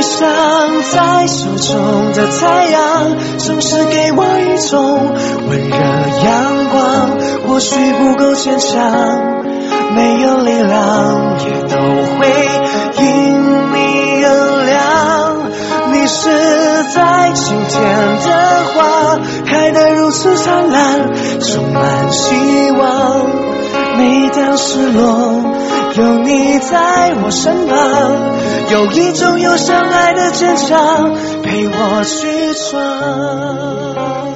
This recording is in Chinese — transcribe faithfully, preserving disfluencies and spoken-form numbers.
像在手中的太阳，总是给我一种温热阳光。或许不够坚强，没有力量，也都会因你而亮。你是在晴天的花，开得如此灿烂，充满希望。每当失落，有你在我身旁，有一种又相爱的坚强，陪我去闯。